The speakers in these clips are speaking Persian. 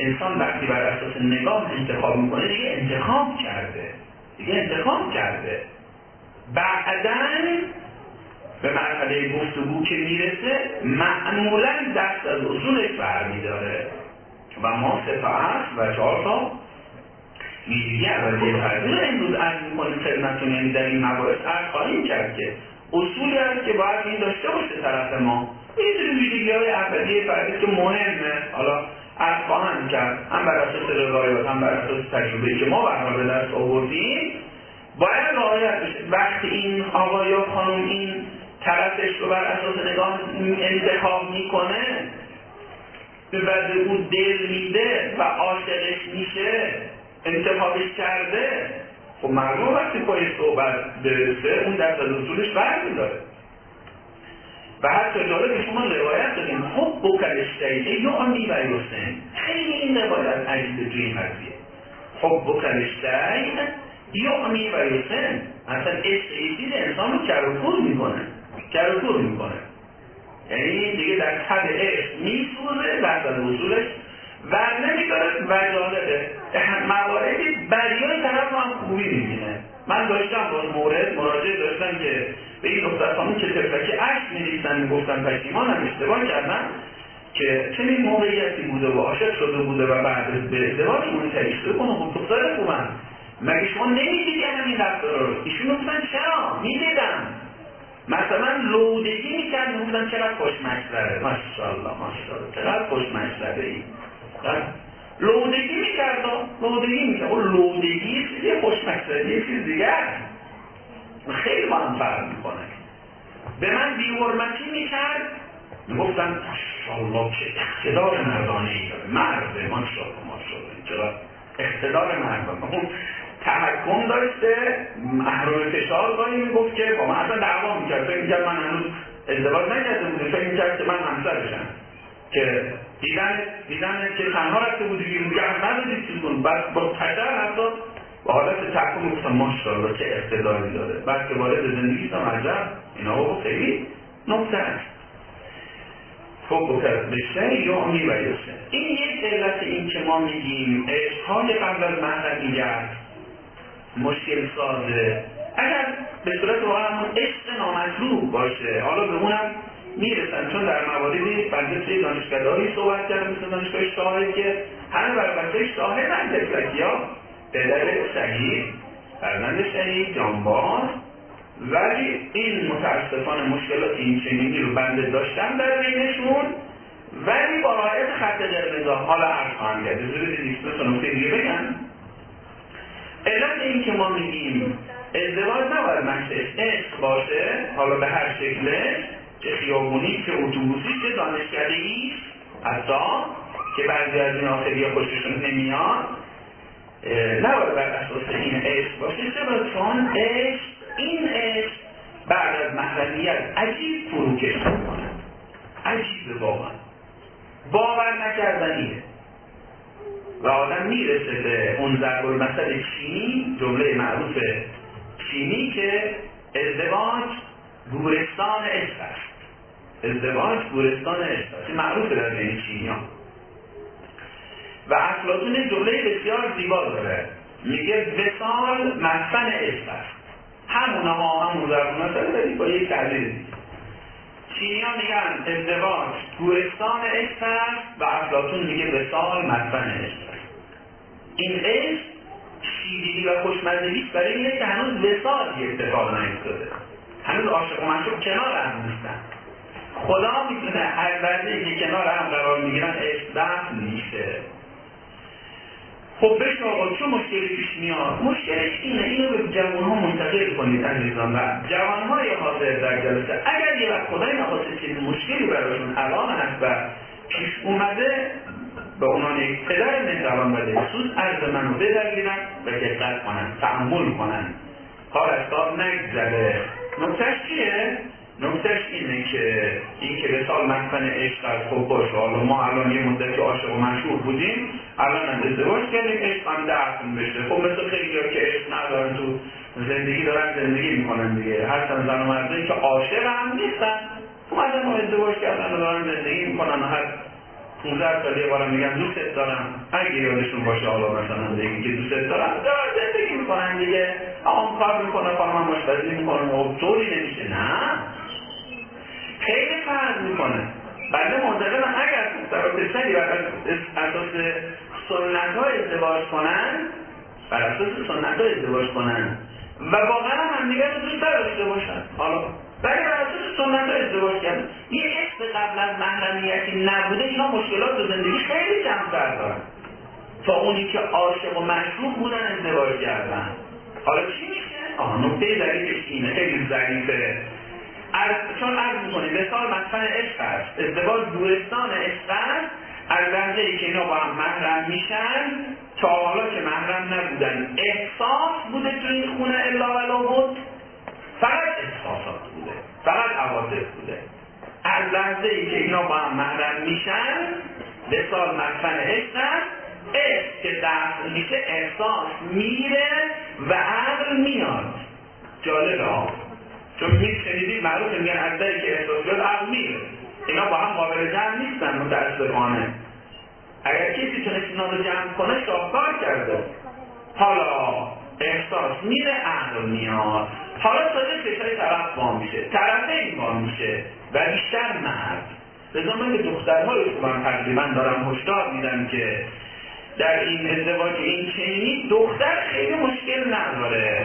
انسان وقتی بر اساس نگاه انتخاب میکنه دیگه انتخاب کرده. بعداً به مرحله گفتگو که میرسه معمولاً دست از اصولش برمیداره و ما 3 تا اصل و 4 تا ویژگی اولیه فرضی رو امروز عرض می‌کنیم خدمتتون. یعنی در این مباحث عرض خواهیم کرد که اصولی هست که باید این داشته باشه طرف ما. این سری ویژگی‌های اولیه فرضی که مهمه، حالا عرض خواهم کرد هم بر اساس روایات هم بر اساس تجربه‌ای که ما برها به دست آوردیم باید رعایت بشه. وقتی این آقا یا خانم این طرفش رو بر اساس نگاه انتخاب میکنه، به بعد اون دل میده و عاشقش میشه، انتخابش کرده، خب معلومه وقتی پای صحبت برسه اون دست از اصولش برمیداره. و حتی جالب شما روایت داریم حب کلشتهی یعنی و یوسن. خیلی این روایت عجیبه توی این قضیه. حب کلشتهی یعنی و یوسن، اصلا عشق چیز انسان رو کرکور میکنه. یعنی دیگه در حد عشق میسوزه، دست از اصولش ور نمیداره. و جالبه مواردی بریای طرف هم خوبی میبینه. من داشتم باز مورد مراجعه داشتم که به این دختر خانم که تفلکی عشق می‌ریختن میگفتن پشیمانم اشتباه کردم که چنین موقعیتی بوده و عاشق شده بوده و بعد به ازدواج منتهی شده کنه. خب دختر خوبم مگه شما نمیدیدی همین رفتارا رو؟ ایشون گفتن چرا؟ میدیدم. مثلا لودگی میکرد میگفتن چقدر خوشمشربه، ماشاءالله چقدر خوشمشربه ای. لودگی میکرد. اون لودگی چیزی، خوشمشربه چیز دیگه است. خیلی با هم فرق میکنه. به من بی‌حرمتی میکرد میگفتن ماشاءالله چه اقتدار مردانه ای داره، مرده، ماشاءالله چرا اقتدار مردانه. اون تحکم داشته، محروم فشار گاهی میگفت که با من اصلا دعوا میکرد. فکر میکرد من هنوز ازدواج نکرده بوده، فکر میکرد که من همسرشم، که دیدن که تنها رفته بودی بیرون دیگه هم ندادی چیز کن. بعد با تشر حتی با حالت تحکم میگفتم ماشاءالله چه اقتداری داره. بعد که وارد زندگی شدم عجب اینا با خیلی نکته است. فوق بشه یا میبایسته. این یک علت این که ما میگیم عشقهای قبل از محرمیت مشکل سازه. اگر به صورت واقعا همون عشق نامطلوب باشه، حالا به اونم میرسن، چون در مواردی بنده توی دانشگاه‌هایی صحبت کردم مثل دانشگاه شاهد که همه بر بچه شاهد هم تفلکی‌ها پدر شهید، فرزند شهید، جانباز، ولی این متاسفانه مشکلات این چنینی رو بنده داشتم در بینشون، ولی با رعایت خط قرمزها. حالا عرض خواهم کرد بذارید دیسپس نکته دیگه بگم. علت این که ما میگیم ازدواج نباید محض عشق باشه، حالا به هر شکله، چه خیابونی، چه اتوبوسی، چه دانشکده‌ای، حتی که بعضی از این آخری خوششون نمیاد، نباید بر اساس این عشق باشه. چرا؟ چون این عشق بعد از محرمیت عجیب فروکش میکنه. عجیبه واقعا، باور نکردنیه. و آدم میرسه به اون ضرب المثل چینی، جمله معروف چینی که ازدواج گورستان عشق است. این معروفه در بین چینی‌ها. و افلاطون جمله بسیار زیبا داره، میگه وصال مسکن عشق است. همون ضرب المثل داری با یک تعبیر دیگه. چینی‌ها میگن ازدواج گورستان عشق است و افلاطون میگه وصال مسکن عشق است. این عشق شیرینی و خوشمزگی برای اینه که هنوز وصال اتفاق نیفتاده، هنوز عاشق و معشوق کنار هم نیستن. خدا میتونه هر لحظه‌ای که کنار هم قرار میگیرن عشق دفن میشه. خب بشن آقا چه مشکلی پیش میاد؟ مشکلش اینو به جوان‌ها منتقل کنید عزیزان. و جوان‌های حاضر در جلسه اگر یه وقت خدای نخواسته چیز مشکلی براشون الان هست و پیش اومده، به عنوان یک پدر مهربان و دلسوز عرض منو بدرگیرن و دقت کنن، تأمل کنن، کار از کار نگذره. نکتهش چیه؟ نکتهش اینه که این که به سال مسکن عشق از خوب باشه. حالا ما الان یه مدت عاشق و معشوق بودیم، الان هم ازدواج کردیم، عشق هم دفن بشه. خب مثل خیلی ها که عشق ندارن تو زندگی دارن زندگی میکنن دیگه، هستن زن و مردایی که عاشق هم نیستن، اومدن و ازدواج کردن و دارن زندگی میکنن و هر 15 سال یه بارم میگن دوستت دارم، اگه یادشون باشه حالا مثلا بگی که دوستت دارم، زندگی میکنن دیگه، آقام کار میکنه، خانمم آشپزی میکنه و طوری نمیشه. نه، خیلی فرق میکنه. بنده معتقدم اگر دختر و پسری بر اساس سنت ها ازدواج کنن، بر اساس سنت ها ازدواج کنن و واقعا هم دیگر رو دوست داشته باشن، حالا ولی بر اساس سنت ها ازدواج کردن، یه عشق قبل از محرمیتی نبوده، اینا مشکلات تو زندگی خیلی کمتر دارن تا اونی که عاشق و مشروط بودن ازدواج کردن. حالا چی میشه؟ نکته ظریفش اینه، خیلی ظریفه. چون عرض میکنیم مثال مدفن عشق است، ازدواج دورستان عشق است، از لحظه‌ای که اینا با هم محرم میشن تا حالا که محرم نبودن احساس بوده تو این خونه الا ولا بود، فقط احساسات بوده، فقط عواطف بوده. از لحظه‌ای که اینا با هم محرم میشن مثال مدفن عشق است، عشق که دفن میشه احساس میره و عقل میاد. جالبه ها، چون شنیدید معروف میگن از دری که احساس بیاد عقل میره، اینا با هم قابل جمع نیستن متاسفانه. اگر کسی تونست اینا رو جمع کنه شاهکار کرده. حالا احساس میره عقل میاد، حالا تازه چشای طرف با میشه، طرفین با میشه و بیشتر مرد. لذا من به دخترهای رو من تقریبا دارم هشدار میدم که در این ازدواج این چنینی دختر خیلی مشکل نداره،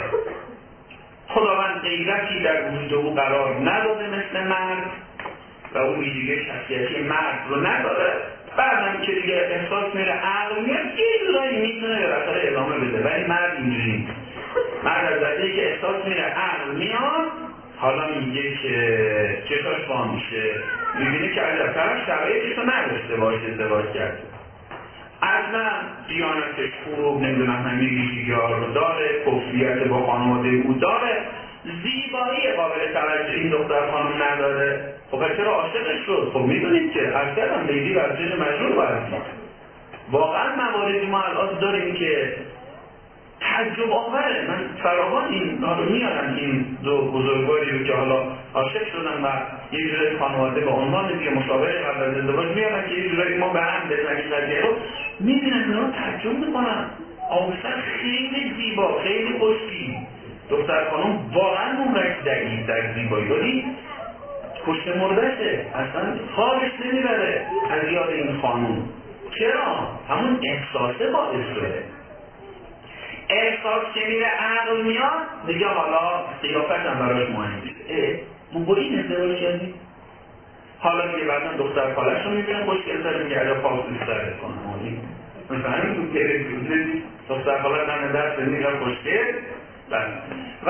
خداوند غیرتی در وجود او قرار نداده مثل مرد و اون ویژگی شخصیتی مرد رو نداره. بعدم که دیگه احساس میره عقل میاد یه جورایی میتونه به رفتار ادامه بده، ولی مرد اینجوری نیست. مرد از لحظه‌ای که احساس میره عقل میاد، حالا میگه که چشاش با میشه، میبینه که عجب طرف شرایطش رو نداشته باشه ازدواج کرده، اصلا دیانتش خوب، نمیدونم همین ویژگی‌ها رو داره، کفریت با خانواده او داره، زیبایی قابل توجه این دختر خانم نداره. خب چرا عاشقش شد؟ خب میدونید که اصلا لیلی ورزش مجنون باید دید. واقعا مواردی ما الان داریم که تعجب آوره. من فراوان این رو میارم، این دو بزرگواری رو که حالا عاشق شدن و یه جورایی خانواده به عنوان دیگه مشاوره قبل از ازدواج میارن که یه جورایی ما به هم بزنیم قضیه رو میبینن، اینا تعجب میکنن. آبستن خیلی زیبا، خیلی خوشی، دختر خانم واقعا نمرش دقیق در زیبایی، ولی کشت مردشه، اصلا خوابش نمیبره از یاد این خانم. چرا؟ همون احساسه باعث شده. احساس که میره عقل میاد دیگه، حالا قیافت هم براش مهم نیست. ما با این ازدواج کردیم، حالا دیگه بعدا دختر خالش رو میبینه خوشگل تر، میگه عجب پاس بیشتره کنم مثلا همین تو گرفت دختر خالش هم دست میگه خوشگل. و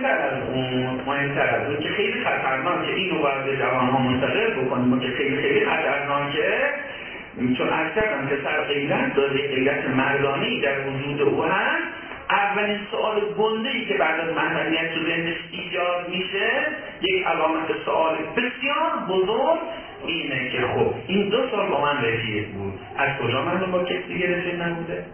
مهمتر از اون که خیلی خطرناکه، اینو باید به جوانها منتقل بکنیم که خیلی خیلی خطرناکه، چون اکثر پسر غیرت داره، غیرت مردانه‌ای در وجود او هست. اولین سوال گنده‌ای که بعد از محرمیت تو ذهنش ایجاد میشه، یک علامت سوال بسیار بزرگ اینه که خب این 2 سال با من رفیق بود، از کجا من با کسی دیگه رفیق نبوده؟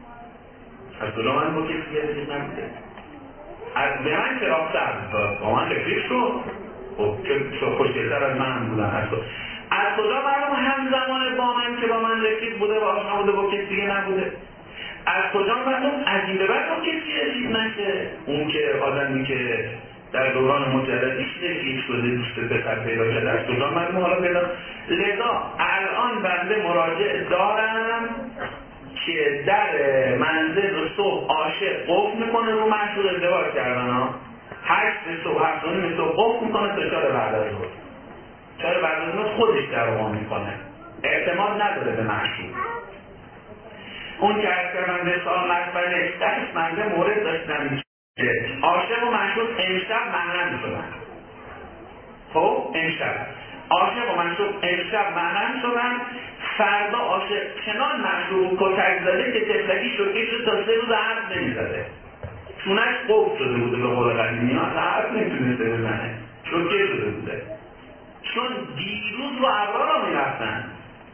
از کجا من با کسی دیگه رفیق نبوده؟ از به من چرافتر با من رفیق شد، خب که خوشگلتر از من بودن. از کجا معلوم همزمان با من که با من رفیق بوده و آشنا بوده با کسی دیگه نبوده؟ از کجا معلوم از این به بعد با کسی رفیق نشه؟ اون که آدمی که در دوران مجردیش رفیق شده دوست پسر پیدا کرده، از کجا معلوم حالا پیدا؟ لذا الان بنده مراجع دارم که در منزل رو صبح عاشق قفل میکنه رو مشهور ازدواج کردن ها، 8 صبح 7 صبح قفل میکنه تا 4 بعد از ظهر، 4 بعد از ظهر خودش درمان میکنه، اعتماد نداره به معشوق. اون که از که من به سال مقبل اشترش منده مورد داشتم که عاشق و معشوق امشب محرم شدن. خب امشب عاشق و معشوق امشب محرم شدن، فردا عاشق چنان معشوق کتک زده که تفلکی شوکه شد تا 3 روز حرف نمیزده، چونش قفل شده بوده، به قول قدیمی ها حرف نمیتونسته بزنه، شوکه شده بوده. چون دیروز رو ابرار را میرفتن،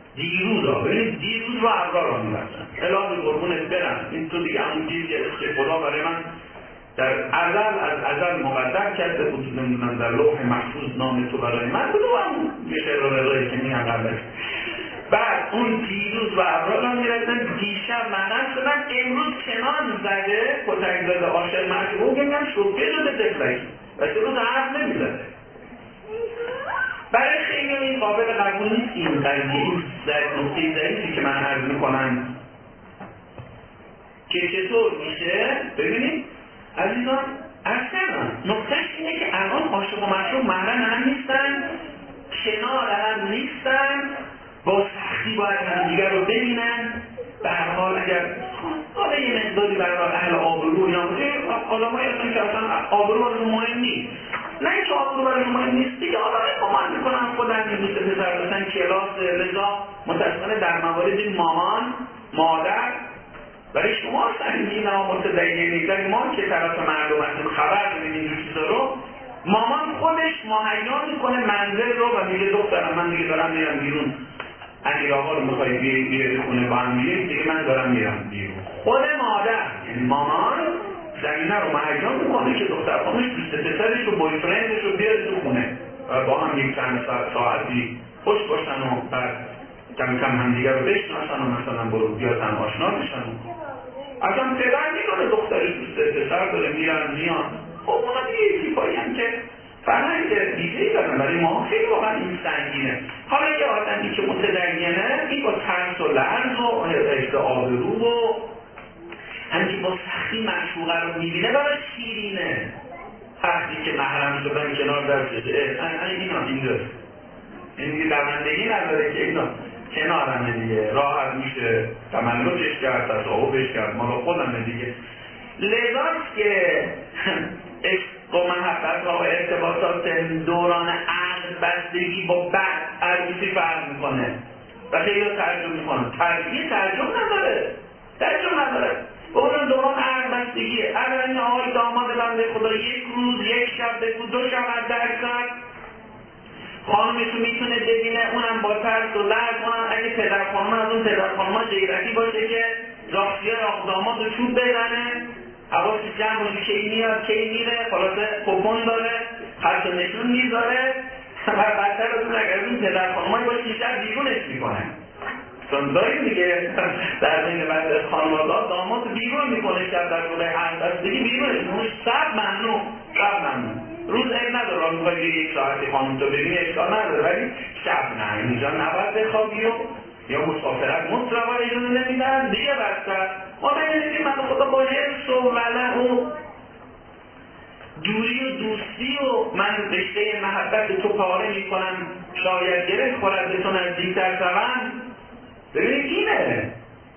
دیروز رو ابرار را میرفتن، الهی قربونت برم، این تو دیگه همون چیزی که خدا برای من در ازل مقدر کرده بود، نمیدونم در لوح محفوظ نام تو برای من بود و هم یه شعر و رضایی که میگم قبلش بعد اون دیروز و ابرال هم میرسن دیشب مغم شدن، امروز کنان زده کتک زده عاشق معشوق گفتم شوکه شده دفلکی و سه روز حرف نمیزده. برای خیلی این قابل قبول نیست این قضیه، این نقطه ضعیفی که من عرض میکنم که چطور میشه. ببینید عزیزان اصلا نقطهش اینه که الان عاشق و معشوق محرم هم نیستن، کنار هم نیستن، با سختی باید هم دیگر رو ببینن. به هر حال اگر حالا یه مقداری برای اهل آبرو اینا بوده، آدمایی هستن که اصلا آبرو براشون مهم نیست، نه اینکه آبرو براشون مهم نیست دیگه، آدمایی کمک میکنن خودم این دوست پسر داشتن کلاس، لذا متاسفانه در موارد مامان مادر برای شما سنگین ها متدینه نیستن، ما که طرف مردم هستیم خبر داریم این چیزا رو، مامان خودش مهیا میکنه منزل رو و میگه دخترم من دیگه دارم میرم بیرون، امیر آقا رو میخوایی بیره خونه با هم میریم دیگه، من دارم میرم بیرون. خود مادر یعنی مامان زمینه رو مهیا میکنه که دختر خانمش دوست پسرش رو بویفرندش رو بیاره تو خونه و با هم یک چند ساعتی خوش باشن و بعد کم کم هم دیگر رو بشناسن و مثلا برو بیادن آشنا بشن. اصلا پدر میدونه دخترش دوست پسر داره میرن میان، خب اونا دیگه تیپایی هم که فرهنگ دیگه‌ای دارن، برای ما خیلی واقعا این سنگینه. حالا یه آدمی که متدینه این با ترس و لرز و حفظ آبرو و همین که با سختی معشوقه رو میبینه برای شیرینه، وقتی که محرم شدن کنار درسته اینا اینجاست، این دیگه دوندگی نداره که اینا کنارمه دیگه، راحت میشه تملکش کرد، تصاحبش کرد، مالا خودمه دیگه. لذاست که عشق و محبت و ارتباطات دوران عقل بستگی با بعد عروسی فرق میکنه و خیلی تعجب میکنه، تعجب نداره با اون دوران عقل بستگیه. اگر این آقای داماد بنده خدا یک روز یک شب بگو دو شب از درصد خانمشو میتونه ببینه، اونم با ترس و لرز، اونم اگه پدر خانم از اون پدر خانم‌ها غیرتی باشه که راخصیه راخ داماد رو چوب بزنه، حواسش جمع باشه کی میاد کی میره، خلاصه کوپن داره، خط و نشون میذاره و بدتر از اون اگر اون پدر خانم‌هایی باشه که شب بیرونش میکنه. چون داریم دیگه در بین بعضی از خانواده‌ها داماد بیرون میکنه شب در روز همبستگی بیرونش میکنه، شب ممنوع روز عیب نداره، را میخوایی یک ساعتی خانم تو ببینی اشکال نداره، ولی شب نه، اینجا نباید بخوابی و یا مسافرت مطلقا اجازه نمیدن دیگه. بستر ما ببینید که من خدا با حرص و ولع و دوری و دوستی و من رشته محبت تو پاره میکنم شاید گره خورد به تو نزدیکتر شوم. ببینید اینه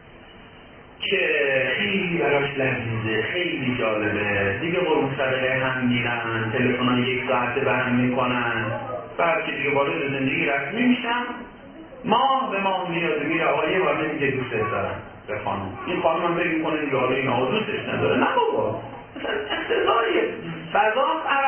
که خیلی براش لذیذه، خیلی جالبه دیگه، برون صدقه هم میرن، تلفن‌ها یک ساعته به هم میکنن، بعد که دیگه وارد زندگی رسمی میشن ماه به ماه میره آقا یه بار نمیگه دوست دارم به خانم، این خانم هم فکر میکنه دیگه حالا این آقا دوستش نداره، نه بابا مثلا اقتضایه، فضا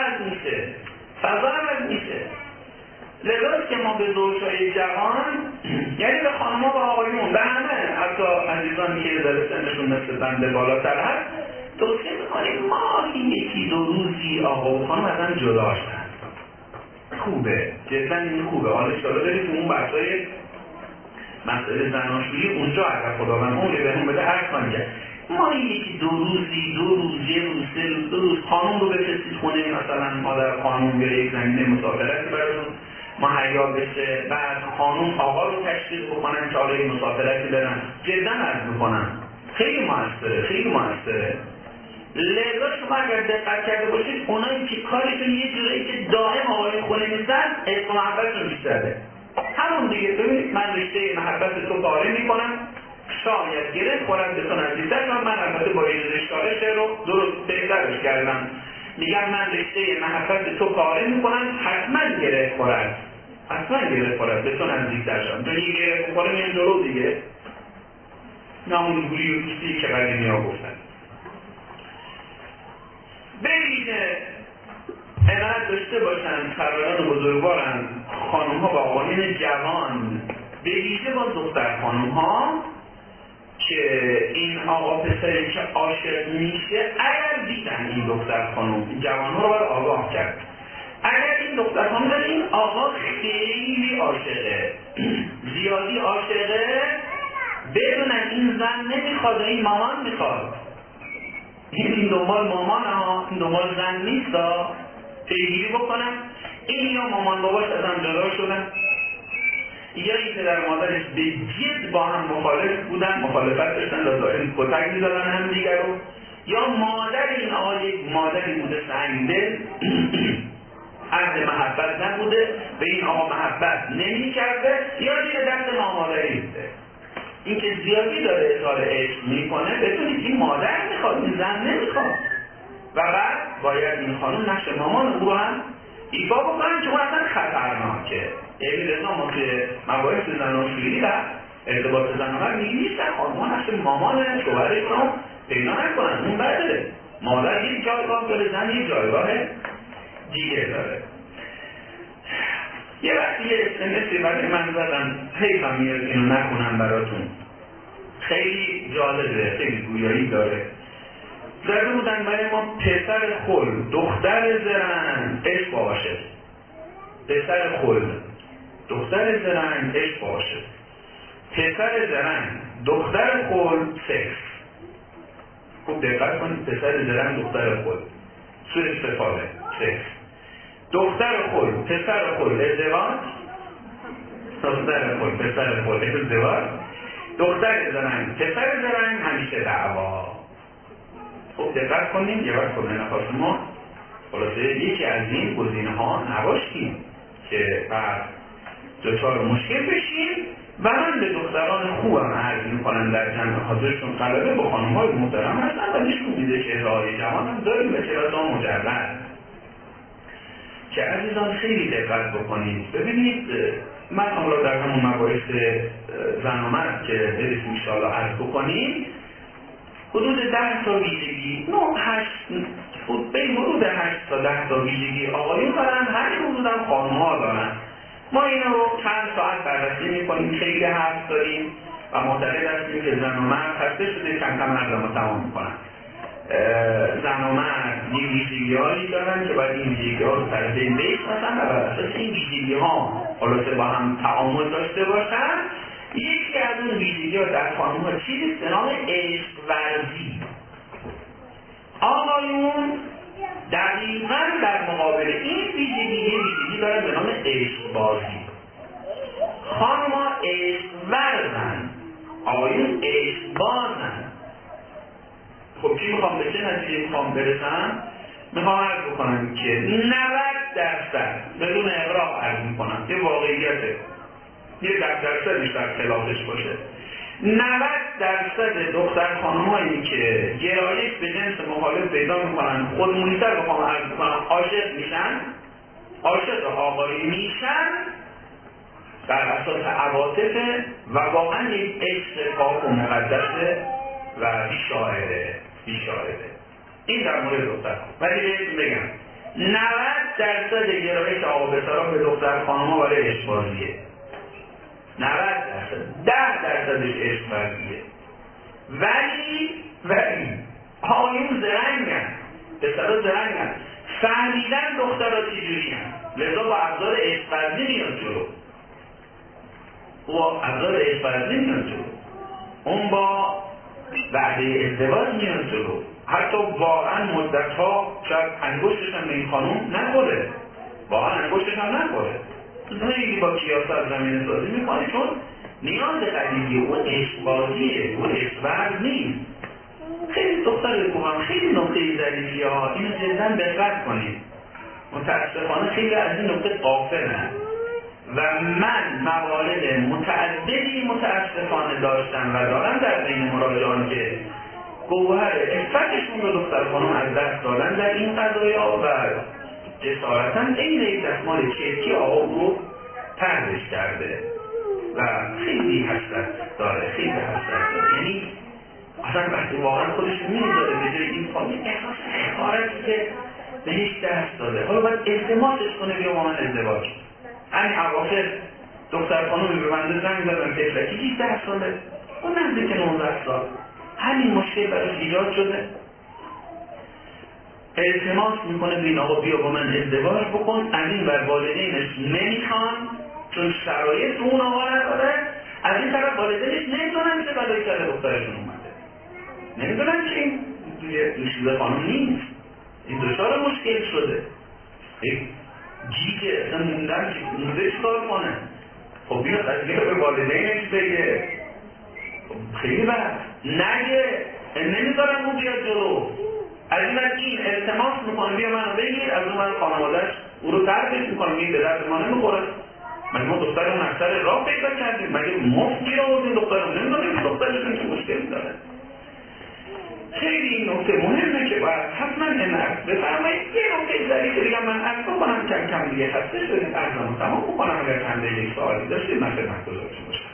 عوض میشه. لذاست که ما به زوجهای جوان یعنی به خانم‌ها و آقایون به همه حتی عزیزانی که داره سنشون مثل بنده بالاتر هست توصیه میکنیم ماهی یکی دو روزی آقا و خانم از هم جدا شدن، خوبه جدا این خوبه. حالا شالا دارید اون بحثای مسئله زناشویی اونجا اگر خداوند اون به هم بده هر کاری کرد، ماهی یکی دو روز یه روز سه روز دو روز خانم رو بفرستید خونه، مثلا مادر خانم یا یک زمینه مسافرتی براتون مهیا بشه، بعد خانم آقا رو تشویق بکنن که حالا این مسافرتی برن، جدا عرض میکنن خیلی موثره. لذا شما اگر دقت کرده باشید اونایی که کارشون یه جورایی که دائم آقای خونه نیستن عشق و محبتشون بیشتره، همون دیگه. ببینید من رشته محبت تو پاره میکنم شاید گره خورد به تو نزدیکتر شدم، من البته با این رشته رو درست بهترش کردم، میگم من رشته محبت تو پاره میکنم حتما گره خورد به تو نزدیکتر شدم، تو یه گره خورد میان جلو دیگه، نامون گوری و دوستی که قدیمی ها گفتن. بگیده عنایت داشته باشن سروران و بزرگوارن خانوم ها و آقایون جوان، بگیده با دختر خانوم ها که این آقا پسری که عاشق میشه اگر دیدن این دختر خانوم این جوان ها رو باید آگاه کرد، اگر این دختر خانم داره این آقا خیلی عاشقه، زیادی عاشقه، بدونن این زن نمیخواد و این مامان میخواد، این دنبال مامان ها، این دنبال زن نیست ها، پیگیری بکنن این یا مامان باباش از هم جدا شدن یا این پدر مادرش به جد با هم مخالف بودن، مخالفت داشتن و دائم کتک می‌زدن هم دیگر رو، یا مادر این آقا یک مادری بوده سنگدل اهل محبت نبوده، به این آقا محبت نمی‌کرده، یا زیر دست نامادری بوده. این که زیادی داره اظهار عشق میکنه بدونید این مادر میخواد، این زن نمیخواد و بعد باید این خانم نقش مامان او رو هم ایفا بکنن، چون اصلا خطرناکه. یعنی رضا ما که مباحث زناشویی و ارتباط زنان نیستن، خانم‌ها نقش مامان شوهرش رو پیدا نکنن، اون بده. مادر یک جایگاه داره، زن یک جایگاه دیگه داره. یه وقتی یه اسمسی برای من زدن، حیفم میاد اینو نخونم براتون، خیلی جالبه، خیلی گویایی داره. زده بودن برای ما پسر خل دختر زرنگ عشق عاشق، پسر خل دختر زرنگ عشق عاشق، پسر زرنگ دختر خل سکس. خوب دقت کنید، پسر زرنگ دختر خل سوء استفاده سکس، دختر خل پسر خل ازدواج، دختر خل پسر خل ازدواج، دختر زرنگ پسر زرنگ همیشه دعوا. خب دقت کنیم یه وقت کنه نخواست ما خلاصه یکی از این گزینه ها نباشیم که بعد دچار مشکل بشیم. و من به دختران خوبم عرض میکنن در جمع حاضرشون قلبه با خانم های محترم هستن و نشون میده چهره های جوان هم داریم و چهره مجرد که عزیزان خیلی دقت بکنید. ببینید من حالا در همون مباحث زن و مرد که برسیم انشاءالله عرض بکنیم حدود 10 تا ویژگی، بین حدود 8 تا 10 تا ویژگی آقایون دارن، هر حدود هم خانم‌ها دارن. ما اینا رو چند ساعت بررسی می‌کنیم، خیلی حرف داریم و معتقد هستیم که زن و مرد خسته شده کم کم حرفمو تمام می‌کنن. زن و مرد یه ویژگی‌هایی دارن که باید این ویژگی‌ها رو سر ذهن بشناسن و بر اساس این ویژگی‌ها خلاصه با هم تعامل داشته باشن. یکی از اون ویژگی‌ها در خانم‌ها چیزی به نام عشق ورزی. آقایون دقیقاً در مقابل این ویژگی دارن به نام عشق بازی. خانم‌ها عشق ورزن، آقایون عشق بازن. خب چی میخوام به چه نتیجه میخوام برسم؟ میخوام عرض بکنم که 90% بدون اغراق عرض میکنم که واقعیته، یه 10% در خلافش باشه. 90% دختر خانم‌هایی که گرایش به جنس مخالف پیدا میکنن، خودمونی‌تر بخوام عرض بکنم، عاشق میشن، عاشق آقایی میشن بر اساس عواطف و واقعا یک عشق پاک و مقدسه و بی‌شاهده. این در مورد دختر. ولی بهتون بگم 90% گرایش آقا پسرا به دختر خانم‌ها برای عشق بازیه. 90%، 10%ش عشق بازیه. ولی آقایون زرنگن، پسرا زرنگن، فهمیدن دخترها چجوری هستن، لذا با ابزار عشق بازی میاد جلو. اون با وعده ازدواج میاد جلو. حتی واقعا مدت‌ها شاید انگشتش هم به این خانوم نخوره، خیلی با کیاسات زمین سازی میکنه، چون نیاز قدیمی اون عشق بازیه، اون عشق ورز نیست. خیلی دختر خوبم، خیلی نقطه ظریفی ها، اینو جدا دقت کنید. متاسفانه خیلی از این نقطه غافلن و من موارد متعددی متاسفانه داشتم و دارم در بین مراجعان که گوهر عفتشون رو دختر خانم از دست دادن در این قضایا و جسارتا این دستمال چرکی آقا رو پردش کرده و خیلی حسرت داره. یعنی اصلا وقتی واقعا خودش میذاره به جای این خانم احساس حقارتی که بهش دست داده، حالا باید التماسش کنه بیا با من ازدواج. همین اواخر دختر خانومی به من زنگ زدن تفلکی 18 ساله، اون نزدیک 19 سال همین مشکل براش ایجاد شده. التماس میکنه به این آقا بیا با من ازدواج بکن، از این ور والدینش نمیخوان چون شرایط اون آقا نداره، از این طرف والدینش نمیدونن چه بلایی سر دخترشون اومده، نمیدونن که این دوشیزه خانم نیست، این دچار مشکل شده، جیگه اصلا موندن که مونده چکار کنه. خب بیاد از بیاد به والدینش بگه، خب خیلی بد نگه، نمیذارم اون بیاد جلو، از این التماس میکنه بیا منو بگیر، از اون من خانوادهش او رو تربیت میکنم، این به درد ما نمیخوره. مگه ما دخترمون اکثر راه پیدا کردیم؟ مگه مفت گیر آوردیم دخترمون؟ نمیدونیم دخترشون که مشکل داره. خیلی این نکته مهمه که باید حتما انعکس بفرمایید. یه نکته ظریفی دیگه من عرض بکنم کم دیگه خسته شدید، عرضمو تمام بکنم اگر چند دقیقه سوالی داشتید من خدمت گذارتون باشم.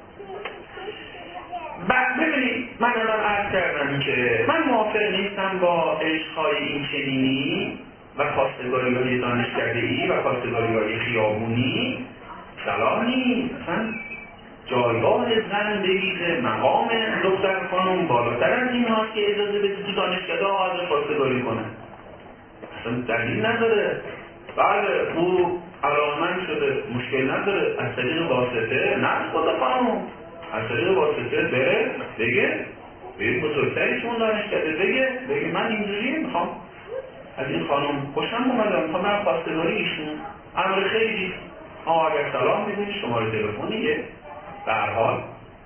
بعد ببینید من الان عرض کردم که من موافق نیستم با عشق‌های این چنینی و خواستگاری‌های دانشکده‌ای و خواستگاری‌های خیابونی. صلاح نیست، اصلا جایگاه زن بگیره، مقام دختر خانم بالاتر از این هاست که اجازه بده تو دانشکده ها ازش خواستگاری کنه، اصلا دلیل نداره. بله او علاقمند شده مشکل نداره، از طریق واسطه نه خدا خانم، از طریق واسطه بره بگه به بزرگتری که اون دانشکده بگه من اینجوری میخوام از این خانم خوشم اومدم، میخوام من خواستگاری ایشون، امر خیلی اگر سلام میدونی شماره تلفنیه، به هر حال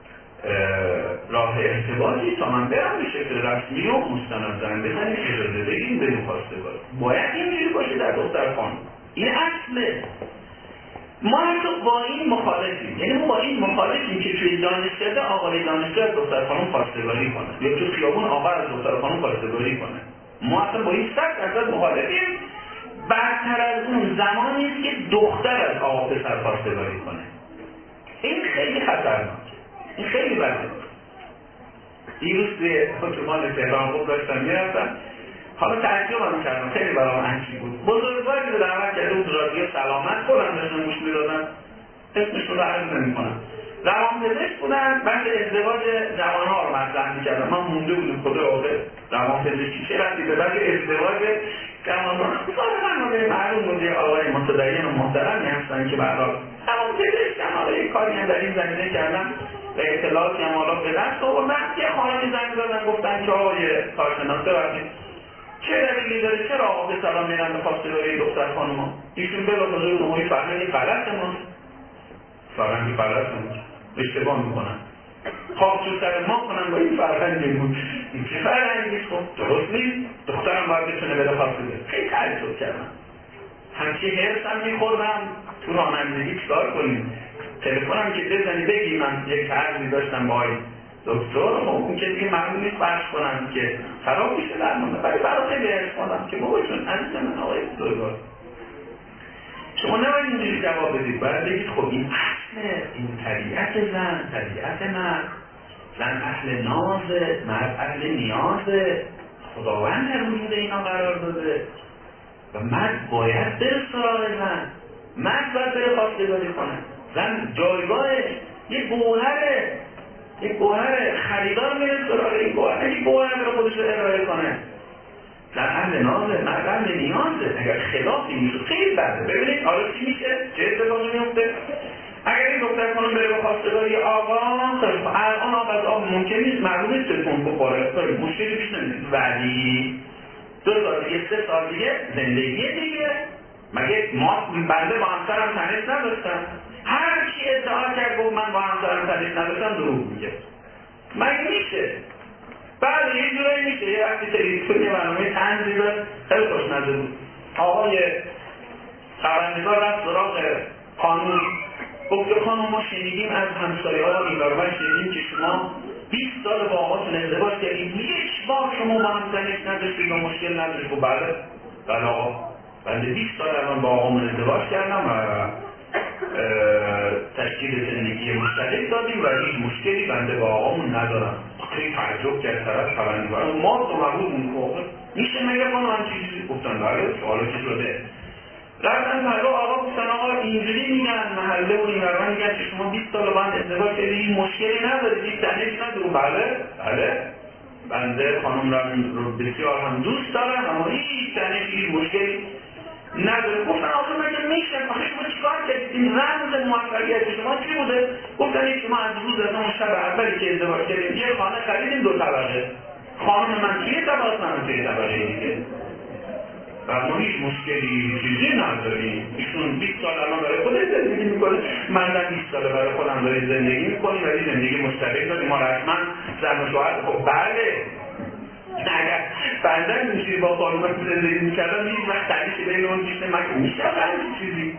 راه ارتباطی تا من برم به شکل رسمی و مستند بزنیم اجازه بگیم بریم خواستگاری. باید اینجوری باشه در دختر خانم، این اصله. ما حتی با این مخالفیم، یعنی ما با این مخالفیم که توی دانشکده آقای دانشجو از دختر خانم خواستگاری کنه یا تو خیابون آقا از دختر خانم خواستگاری کنه. ما اصلا با این 100% مخالفیم. بدتر از اون زمانی است که دختر از آقا پسر خواستگاری کنه. این خیلی خطرناکه، این خیلی بده. دیروز به اتوبان تهران خوب داشتم میرفتم، حالا تعجبم کردم، خیلی برام عجیب بود. بزرگواری رو دعوت کرده بود رادیو سلامت، خودم داشتم گوش میدادم، اسمشون رو عرض نمی‌کنم. روانپزشک بودن، بعد ازدواج جوان‌ها رو مطرح می‌کردم. من مونده بودم خدا عاقل روانپزشکی چه ربطی به بعد ازدواج جوان‌ها؟ ظاهراً معلوم بود یه آقای متدین و محترمی هستن که به هر حال روانپزشکن، حالا یه کاری هم در این زمینه کردن و اطلاعاتی هم حالا به دست آوردن. یه خانمی زنگ زدن گفتن که آقای کارشناس ببخشید چه دلیلی داره چرا آقا به سلام میرن به خواستگاری دختر خانوما؟ ایشون بلافاصله اونهایی فرهنگی غلط ماست، فرهنگی غلط ماست، اشتباه میکنن، خواب تو سر ما کنن با این فرهنگمون، این چه فرهنگیست؟ خب درست نیست، دخترم باید بتونه بده خواستگاری. خیلی تعجب کردم، همچی حرص هم میخوردم تو رانندگی چیکار کنیم؟ تلفنم که بزنی بگی من یک عرضی داشتم با دکتر، خب اون که دیگه معلوم نیست بحث کنم که خراب میشه درمانده، ولی برای خیلی عرض کنم که بابا چون عزیز من آقای بزرگوار شما نباید اینجوری جواب بدید، باید بگید خب این اصله، این طبیعت زن، طبیعت مرد، زن اهل نازه، مرد اهل نیازه، خداوند در وجود اینا قرار داده و مرد باید بره سراغ زن، مرد باید بره خواستگاری کنه. زن جایگاهش یه گوهره، یک گوهر خریدار میره سراغ این گوهر، یک گوهر رو خودش رو ارائه کنه. در اهل نازه، مرد اهل نیازه. اگر خلافی میشه خیلی بده. ببینید حالا چی میشه؟ چه اتفاقی میفته؟ اگر این دختر خانم بره به خواستگاری آقا، الان آقا از آب ممکن نیست معلوم نیست تلفن بخوره، مشکلی پیش نمیاد، ولی 2 سال دیگه 3 سال دیگه زندگی دیگه. مگه ما بنده با همسرم تنش نداشتم؟ هر کی ادعا کرد گفت من با همسرم تنش نداشتم دروغ میگه. مگه میشه؟ بعد یه جورایی میشه. یه وقتی تلویزیون یه برنامه طنزی داشت خیلی خوشمزه بود. آقای خبرنگار رفت سراغ خانم، گفت خانم ما شنیدیم از همسایه‌ها ایران شنیدیم که شما 20 سال با آقاتون ازدواج کردید، یک بار شما با هم تنش نداشتید و مشکل نداشتید. و بله آقا، بنده 20 سال الان با آقامون ازدواج کردم و تشکیل زندگی مشترک دادیم و هیچ مشکلی بنده با آقامون ندارم. خیلی تعجب کرد طرف خبرنگار، ما تو مبود اون میشه مگه خانم هم چیزی گفتن؟ بله سوالا که شده رفتن پرو آقا گفتن آقا اینجوری میگن محله و این ورمان میگن که شما 20 سال با هم ازدواج کردید هیچ مشکلی ندارید، هیچ تنشی ندارید. بله بنده خانم رو بسیار هم دوست دارم اما هیچ تنشی مشکلی نداره. گفتن آخه مگه میشه؟ آخه شما چیکار کردید؟ این رمز موفقیت شما چی بوده؟ گفتن این شما از روز از اون شب اولی که ازدواج کردیم یه خانه خریدیم 2 طبقه. خانم من توی طبقه، من توی طبقه دیگه. و ما هیچ مشکلی چیزی نداریم. ایشون 20 سال الان برای خودش زندگی میکنه، من هم 20 سال برای خودم داریم زندگی میکنیم، ولی زندگی مستقل داریم. ما رسما زن و شوهر. خب بله، اگر بنده اینجوری با خانومم زندگی میکردم هیچ وقت تنشی بین اون پیش نمیشه. میشه همین چیزی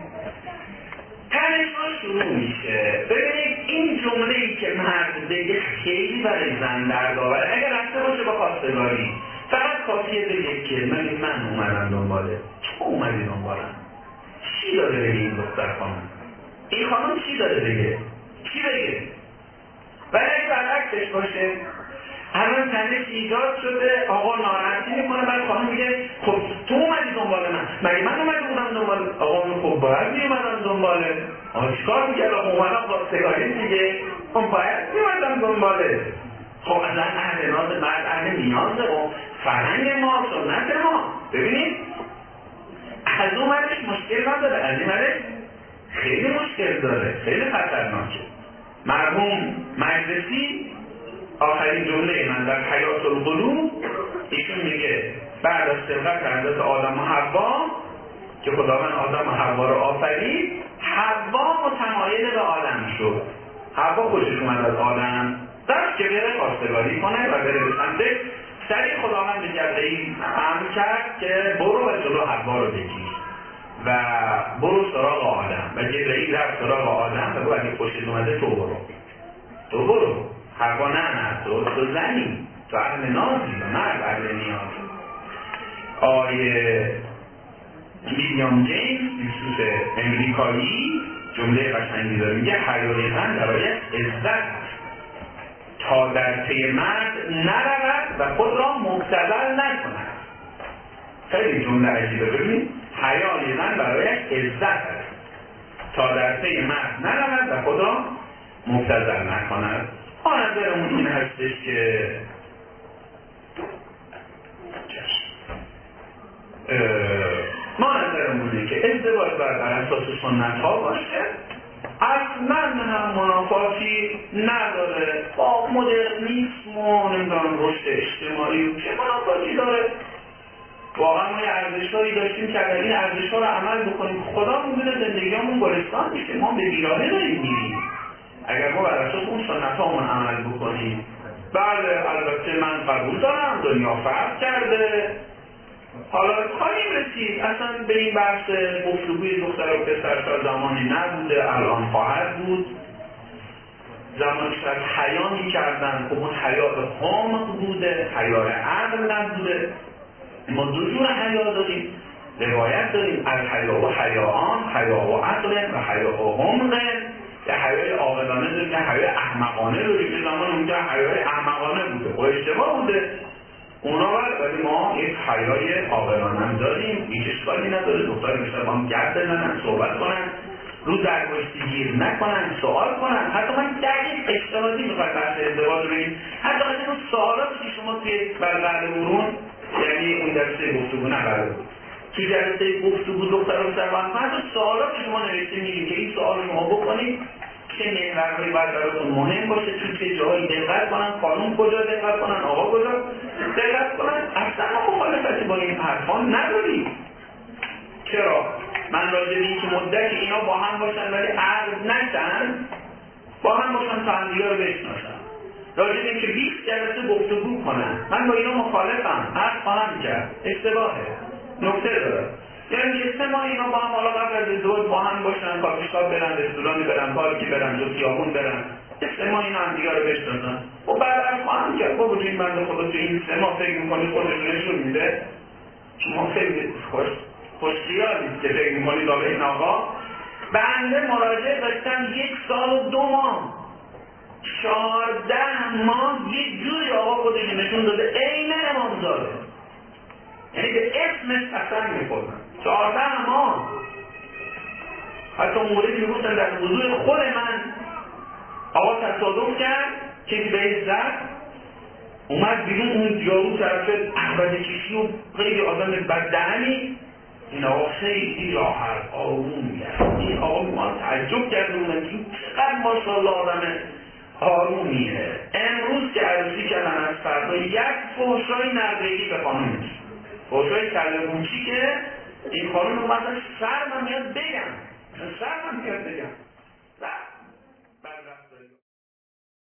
تنش‌ها شروع میشه. ببینید این جمله‌ای که مرد بگه خیلی برای زن دردآوره. اگر رفته باشه با خواستگاری فقط کافیه بگه که من اومدم دنباله، تو اومدی دنبالم. چی داره بگه این دختر خانم؟ این خانم چی داره بگه؟ چی بگه؟ ولی اگه برعکسش باشه، الان تنش ایجاد شده، آقا ناراحتی میکنه، بعد خانم میگه خب تو اومدی دنبال من، مگه من اومدم دنبال آقا؟ خب باید میومدم دنباله. آقا چیکار میکرد؟ آقا اومدم خواستگاری دیگه، خب باید میومدم دنباله. خب اصلا اهل ناز مرد اهل نیازه و فرهنگ ما، سنت ما. ببینید از اون ورش مشکل نداره، از این ورش خیلی مشکل داره، خیلی خطرناکه. مرحوم مجلسی آخرین جمله من در حیات القلوب ایشون میگه بعد از خلقت حضرت آدم و حوا که خداوند آدم و حوا رو آفرید، حوا متمایل به آدم شد. حوا خوشش اومد از آدم، دست که بره خواستگاری کنه و بره به سمت سریع خداوند به جبرئیل امر کرد که برو و جلو حوا رو بگیر و برو سراغ آدم. و جبرئیل رفت سراغ آدم و گفت اگه خوشت اومده تو برو. حوا نه تو زنی، تو اهل نازی و مرد اهل نیازی. آیه ویلیام جیمز فیلسوف امریکایی جمله قشنگی داره، میگه حیای زن برایش عزت است تا در پی مرد نرود و خود را مبتذل نکند. خیلی جمله عجیبه. ببینید حیای زن برایش عزت است تا در پی مرد نرود و خود را مبتذل نکند. نظرمون این هستش که ما نظرمونه که ازدواج بر اساس سنت ها باشه، اصلا هم منافاتی نداره با مدرنیسم و نمیدونم رشد اجتماعی و چه منافاتی داره. واقعا ما یه ارزش‌هایی داشتیم که اگر این ارزش‌ها رو عمل بکنیم خدا می‌دونه زندگیمون گلستان میشه. ما به بیراهه داریم میریم اگر ما بر اساس اون سنت‌هامون عمل بکنیم. بله البته من قبول دارم دنیا فرق کرده، حالا خواهیم رسید اصلا به این بحث گفتگوی دختر و پسر تا زمانی نبوده، الان خواهد بود. زمانی شاید حیا می‌کردن، خب اون حیا به خامق بوده، حیا عقل نبوده. ما دو جور حیا داریم، روایت داریم از حیا و حیاان، حیا و عقل و حیا و حمق. یه حیای عاقلانه داریم، یه حیای احمقانه داریم. یه زمان اونجا حیای احمقانه بوده و اشتباه بوده اونا، ولی ما یک حیای عاقلانه هم داریم. هیچ اشکالی نداره دختر میشه با هم گرد بزنن، صحبت کنن، رو درگشتی گیر نکنن، سوال کنن. حتی من دقیق اجتهادی میخواد بحث ازدواج رو بگیم، حتی از اون سوالاتی که شما توی بلغل برون، یعنی اون درسته گفتگو نبرده بود توی جلسه گفتگو دختر و پسر با هم، حتی سوالاتی که شما نوشته میگیم که این سوال شما بکنید چه محورهایی باید براتون مهم باشه، توی چه جایی دقت کنن، قانون کجا دقت کنن، آقا کجا دقت کنن. اصلا ما مخالفتی با این حرفا نداریم. چرا؟ من راجع به اینکه مدتی اینا با هم باشن ولی عقد نشن، با هم باشن تا همدیگه رو بشناسن، راجع به اینکه 20 جلسه گفتگو کنن، من با اینا مخالفم، عقد خواهم کرد، اشتباهه، نکته داره. یعنی که 3 ماه اینا با هم حالا قبل از ازدواج با هم باشن، کافی شاپ برن، رستورانی برن، پارکی برن، تو خیابون برن، 3 ماه اینا هم دیگه رو بشناسن. و بعد از خواهم کرد با وجود این بنده خدا تو این 3 ماه فکر می‌کنید خودش نشون میده، شما خیلی خوشخیالید که فکر می‌کنید به این آقا. بنده مراجعه داشتم 1 سال و 2 ماه 14 ماه یک جوری آقا خودش نشون داده عین امامزاده، یعنی به اسمش قسم می‌خورن. 14 ماه حتی موردی که گفتن در حضور خود من آقا تصادف کرد، کسی بهش زد، اومد بیرون، اون یارو طرف احمد کشی و خیلی آدم بددهنی، این آقا خیلی راحت آروم میگرد. این آقا ما تعجب کرده بودن که چقدر ماشاءالله آدم آرومیه. امروز که عروسی کردن از فردا یک فحشای نردگی به خانم میشه، فحشای کلموچی که این خانم اومدن سرمم میاد بگم، سرمم میاد بگم